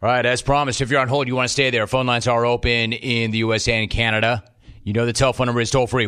All right, as promised, if you're on hold, you want to stay there. Phone lines are open in the USA and Canada. You know the telephone number is toll-free,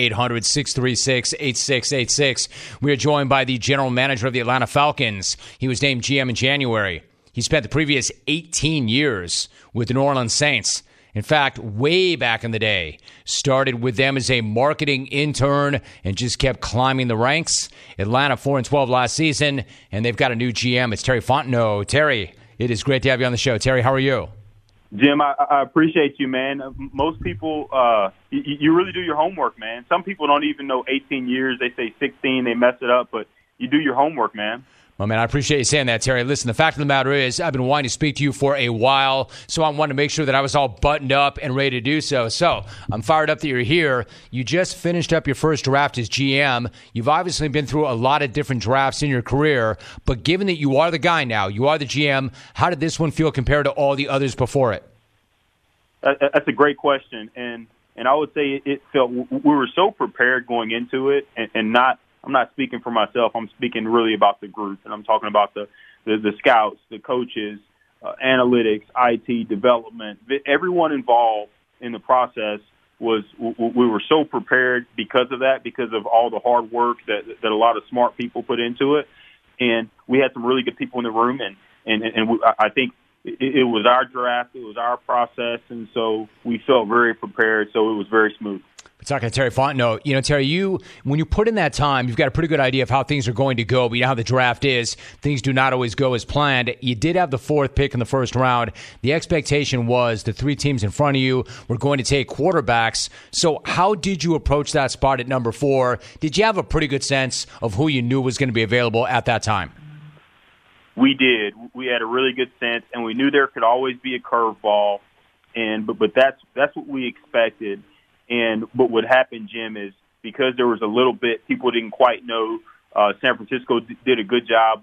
1-800-636-8686. We are joined by the general manager of the Atlanta Falcons. He was named GM in January. He spent the previous 18 years with the New Orleans Saints. In fact, way back in the day, started with them as a marketing intern and just kept climbing the ranks. Atlanta 4-12 last season, and they've got a new GM. It's Terry Fontenot. Terry, it is great to have you on the show. Terry, how are you? Jim, I appreciate you, man. Most people, you really do your homework, man. Some people don't even know 18 years. They say 16, they mess it up, but you do your homework, man. Well, man, I appreciate you saying that, Terry. Listen, the fact of the matter is I've been wanting to speak to you for a while, so I wanted to make sure that I was all buttoned up and ready to do so. So I'm fired up that you're here. You just finished up your first draft as GM. You've obviously been through a lot of different drafts in your career, but given that you are the guy now, you are the GM, how did this one feel compared to all the others before it? That's a great question, and I would say it felt we were so prepared going into it, and not. I'm not speaking for myself. I'm speaking really about the group, and I'm talking about the scouts, the coaches, analytics, IT, development. Everyone involved in the process we were so prepared because of that, because of all the hard work that a lot of smart people put into it, and we had some really good people in the room, and I think it was our draft, it was our process, and so we felt very prepared. So it was very smooth. We're talking to Terry Fontenot. You know, Terry, when you put in that time, you've got a pretty good idea of how things are going to go. But you know how the draft is. Things do not always go as planned. You did have the fourth pick in the first round. The expectation was the three teams in front of you were going to take quarterbacks. So how did you approach that spot at number 4? Did you have a pretty good sense of who you knew was going to be available at that time? We did. We had a really good sense, and we knew there could always be a curveball. But that's what we expected. But what happened, Jim, is because there was a little bit, people didn't quite know. San Francisco did a good job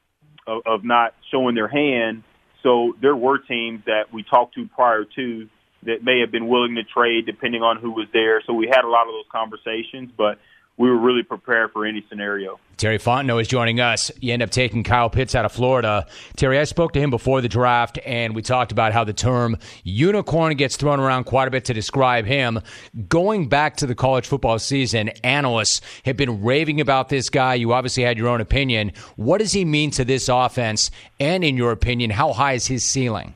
of not showing their hand. So there were teams that we talked to prior to that may have been willing to trade depending on who was there. So we had a lot of those conversations, but we were really prepared for any scenario. Terry Fontenot is joining us. You end up taking Kyle Pitts out of Florida. Terry, I spoke to him before the draft, and we talked about how the term unicorn gets thrown around quite a bit to describe him. Going back to the college football season, analysts have been raving about this guy. You obviously had your own opinion. What does he mean to this offense? And in your opinion, how high is his ceiling?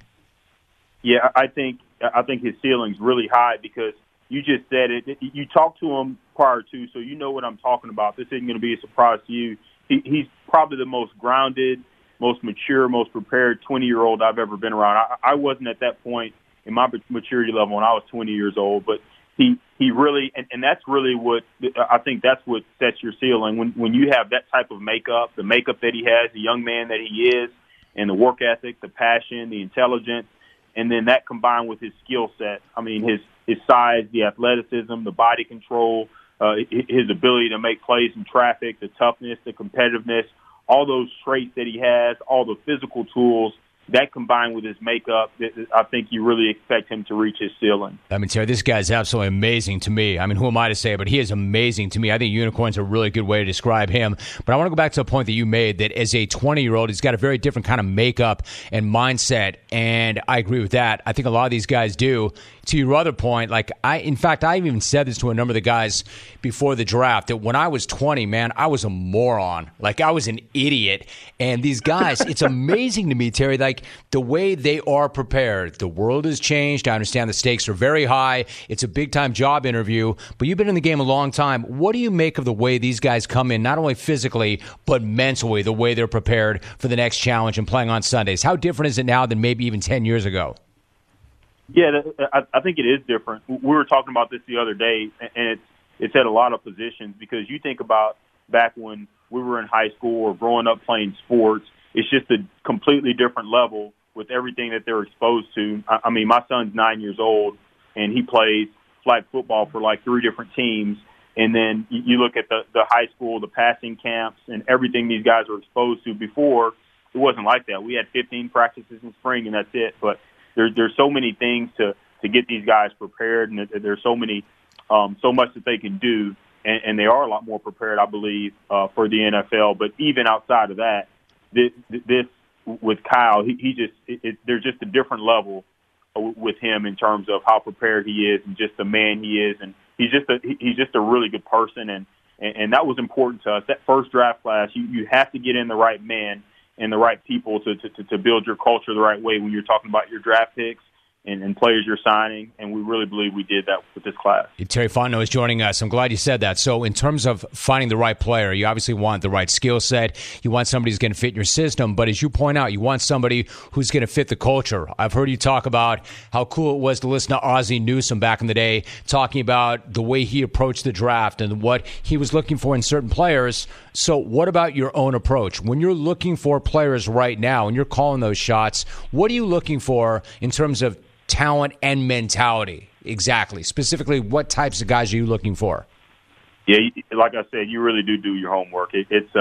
Yeah, I think his ceiling's really high because you just said it. You talked to him prior to, so you know what I'm talking about. This isn't going to be a surprise to you. He's probably the most grounded, most mature, most prepared 20-year-old I've ever been around. I wasn't at that point in my maturity level when I was 20 years old, but he really, and that's really what I think that's what sets your ceiling. When you have that type of makeup, the makeup that he has, the young man that he is, and the work ethic, the passion, the intelligence, and then that combined with his skill set. I mean, his size, the athleticism, the body control, his ability to make plays in traffic, the toughness, the competitiveness, all those traits that he has, all the physical tools, that combined with his makeup, I think you really expect him to reach his ceiling. I mean, Terry, this guy's absolutely amazing to me. I mean, who am I to say, but he is amazing to me. I think unicorn's a really good way to describe him. But I want to go back to a point that you made, that as a 20-year-old, he's got a very different kind of makeup and mindset, and I agree with that. I think a lot of these guys do. To your other point, I even said this to a number of the guys before the draft, that when I was 20, man, I was a moron. I was an idiot. And these guys, it's amazing to me, Terry, the way they are prepared. The world has changed. I understand the stakes are very high. It's a big-time job interview, but you've been in the game a long time. What do you make of the way these guys come in, not only physically, but mentally, the way they're prepared for the next challenge and playing on Sundays? How different is it now than maybe even 10 years ago? Yeah, I think it is different. We were talking about this the other day, and it's at a lot of positions, because you think about back when we were in high school or growing up playing sports, it's just a completely different level with everything that they're exposed to. I mean, my son's 9 years old, and he plays flag football for 3 different teams. And then you look at the high school, the passing camps, and everything these guys were exposed to before. It wasn't like that. We had 15 practices in spring, and that's it. But there's so many things to get these guys prepared, and there's so much that they can do, and they are a lot more prepared, I believe, for the NFL. But even outside of that, this with Kyle, there's just a different level with him in terms of how prepared he is and just the man he is, and he's just a really good person, and that was important to us. That first draft class, you have to get in the right man and the right people to build your culture the right way when you're talking about your draft picks and players you're signing, and we really believe we did that with this class. Terry Fontenot is joining us. I'm glad you said that. So in terms of finding the right player, you obviously want the right skill set. You want somebody who's going to fit your system. But as you point out, you want somebody who's going to fit the culture. I've heard you talk about how cool it was to listen to Ozzie Newsome back in the day, talking about the way he approached the draft and what he was looking for in certain players. So what about your own approach? When you're looking for players right now and you're calling those shots, what are you looking for in terms of talent and mentality? Exactly. Specifically, what types of guys are you looking for? Yeah, like I said, you really do your homework. Because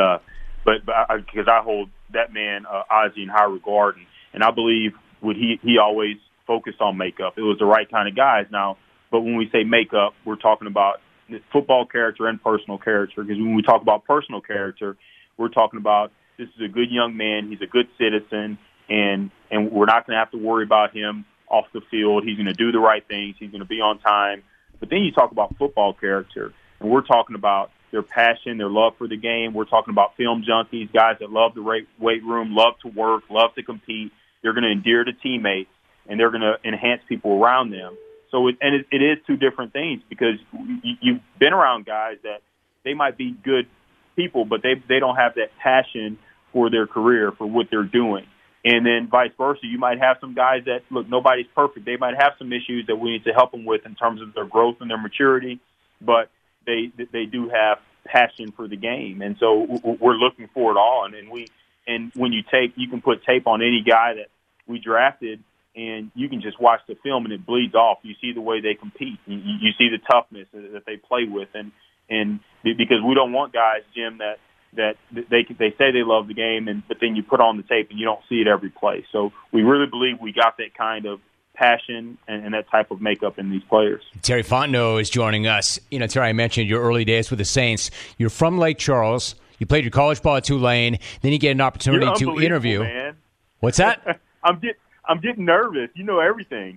I hold that man, Ozzie, in high regard, and I believe what he always focused on makeup. It was the right kind of guys. Now, but when we say makeup, we're talking about football character and personal character. Because when we talk about personal character, we're talking about this is a good young man. He's a good citizen, and we're not going to have to worry about him off the field. He's going to do the right things. He's going to be on time. But then you talk about football character, and we're talking about their passion, their love for the game. We're talking about film junkies, guys that love the weight room, love to work, love to compete. They're going to endear to teammates, and they're going to enhance people around them. So it is two different things, because you've been around guys that they might be good people, but they don't have that passion for their career, for what they're doing. And then vice versa, you might have some guys that, look, nobody's perfect. They might have some issues that we need to help them with in terms of their growth and their maturity, but they do have passion for the game. And so we're looking for it all. And when you can put tape on any guy that we drafted, and you can just watch the film and it bleeds off. You see the way they compete. You see the toughness that they play with. And because we don't want guys, Jim, that they say they love the game, but then you put on the tape and you don't see it every play. So we really believe we got that kind of passion and that type of makeup in these players. Terry Fontenot is joining us. Terry, I mentioned your early days with the Saints. You're from Lake Charles. You played your college ball at Tulane. Then you get an opportunity to interview. Man. What's that? I'm getting nervous. You know everything.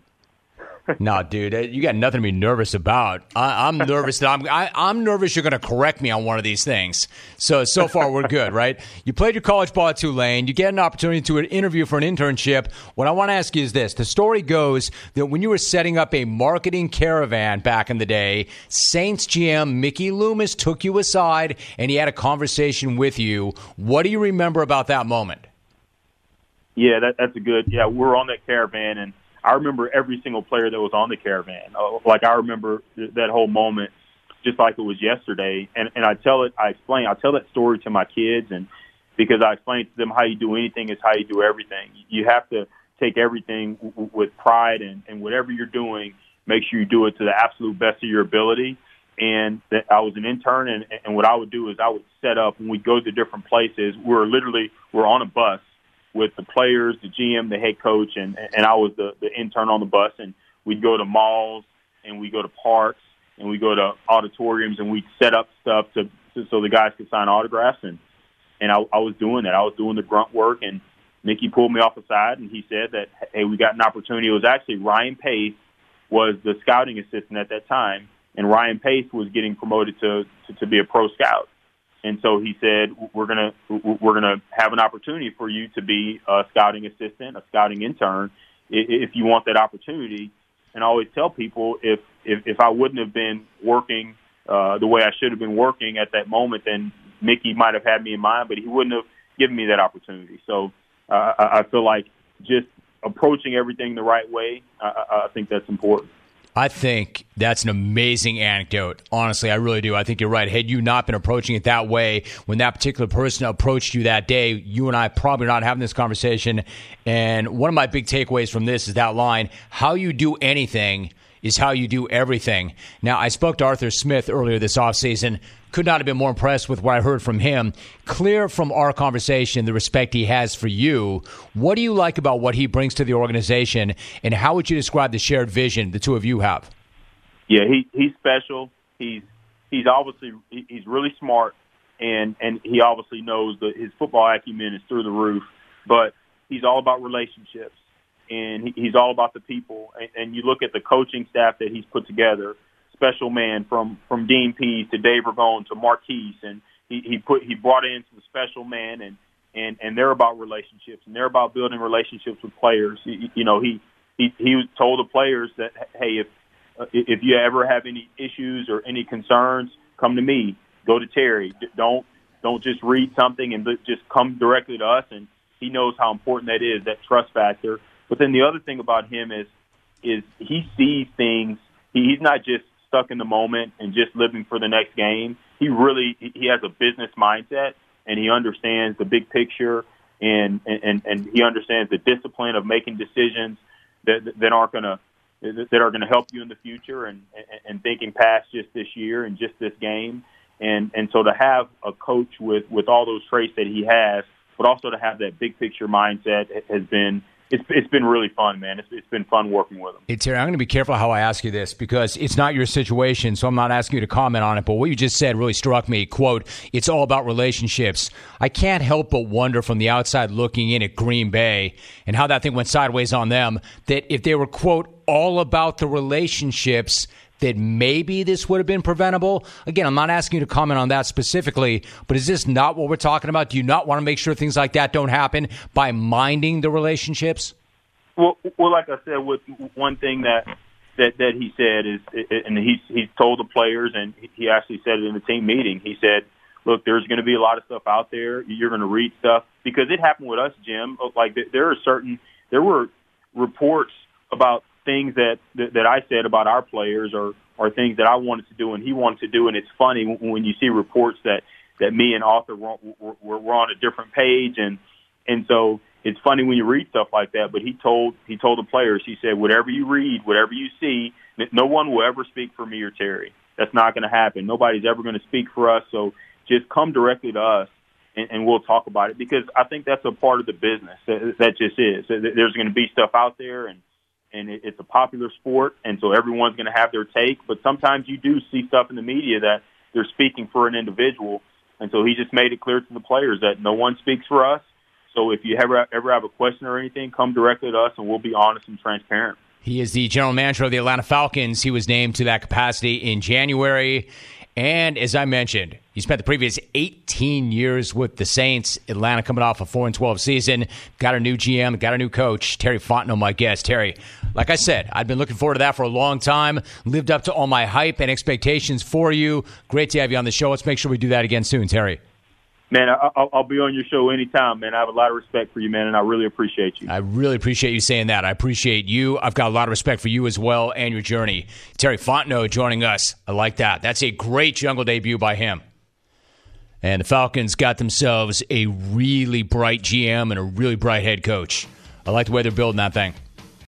No, dude, you got nothing to be nervous about. I'm nervous that I'm nervous you're going to correct me on one of these things. So far we're good, right? You played your college ball at Tulane. You get an opportunity to interview for an internship. What I want to ask you is this. The story goes that when you were setting up a marketing caravan back in the day, Saints GM Mickey Loomis took you aside and he had a conversation with you. What do you remember about that moment? Yeah, that's a good – we're on that caravan, and I remember every single player that was on the caravan. Like, I remember that whole moment just like it was yesterday. And I tell that story to my kids, and because I explain to them how you do anything is how you do everything. You have to take everything with pride, and whatever you're doing, make sure you do it to the absolute best of your ability. And that I was an intern, and what I would do is I would set up, when we go to different places, we're on a bus with the players, the GM, the head coach, and I was the intern on the bus, and we'd go to malls, and we go to parks, and we go to auditoriums, and we'd set up stuff so the guys could sign autographs, and I was doing that. I was doing the grunt work, and Mickey pulled me off the side, and he said that, hey, we got an opportunity. It was actually Ryan Pace was the scouting assistant at that time, and Ryan Pace was getting promoted to be a pro scout. And so he said, we're gonna have an opportunity for you to be a scouting assistant, a scouting intern, if you want that opportunity. And I always tell people, if I wouldn't have been working the way I should have been working at that moment, then Mickey might have had me in mind, but he wouldn't have given me that opportunity. So I feel like just approaching everything the right way, I think that's important. I think that's an amazing anecdote. Honestly, I really do. I think you're right. Had you not been approaching it that way, when that particular person approached you that day, you and I probably not having this conversation. And one of my big takeaways from this is that line, how you do anything is how you do everything. Now, I spoke to Arthur Smith earlier this offseason. Could not have been more impressed with what I heard from him. Clear from our conversation the respect he has for you. What do you like about what he brings to the organization, and how would you describe the shared vision the two of you have? Yeah, he's special. He's really smart, and he obviously knows that his football acumen is through the roof. But he's all about relationships, and he's all about the people. And you look at the coaching staff that he's put together, special man from Dean Pease to Dave Ragone to Marquise, and he brought in some special men, and they're about relationships, and they're about building relationships with players. He told the players that, hey, if you ever have any issues or any concerns, come to me. Go to Terry. Don't just read something and just come directly to us. And he knows how important that is, that trust factor. But then the other thing about him is he sees things. He's not just stuck in the moment and just living for the next game. He has a business mindset, and he understands the big picture, and he understands the discipline of making decisions that are going to help you in the future, and thinking past just this year and just this game. And so to have a coach with all those traits that he has, but also to have that big picture mindset has been it's been really fun, man. It's been fun working with him. Hey, Terry, I'm going to be careful how I ask you this because it's not your situation, so I'm not asking you to comment on it. But what you just said really struck me. Quote, it's all about relationships. I can't help but wonder from the outside looking in at Green Bay and how that thing went sideways on them, that if they were, quote, all about the relationships, that maybe this would have been preventable. Again, I'm not asking you to comment on that specifically, but is this not what we're talking about? Do you not want to make sure things like that don't happen by minding the relationships? Well, like I said, with one thing that he said is, and he's told the players, and he actually said it in the team meeting. He said, "Look, there's going to be a lot of stuff out there. You're going to read stuff because it happened with us, Jim. Like there were reports about things that I said about our players or things that I wanted to do and he wanted to do, and it's funny when you see reports that me and Arthur were on a different page, and so it's funny when you read stuff like that. But he told the players, he said, whatever you read, whatever you see, no one will ever speak for me or Terry. That's not going to happen. Nobody's ever going to speak for us. So just come directly to us, and we'll talk about it, because I think that's a part of the business. That just is. There's going to be stuff out there, and it's a popular sport, and so everyone's going to have their take. But sometimes you do see stuff in the media that they're speaking for an individual, and so he just made it clear to the players that no one speaks for us. So if you ever have a question or anything, come directly to us, and we'll be honest and transparent. He is the general manager of the Atlanta Falcons. He was named to that capacity in January. And as I mentioned, he spent the previous 18 years with the Saints. Atlanta coming off a 4-12 season. Got a new GM, got a new coach. Terry Fontenot, my guest. Terry, like I said, I've been looking forward to that for a long time. Lived up to all my hype and expectations for you. Great to have you on the show. Let's make sure we do that again soon, Terry. Man, I'll be on your show anytime, man. I have a lot of respect for you, man, and I really appreciate you. I really appreciate you saying that. I appreciate you. I've got a lot of respect for you as well and your journey. Terry Fontenot joining us. I like that. That's a great jungle debut by him. And the Falcons got themselves a really bright GM and a really bright head coach. I like the way they're building that thing.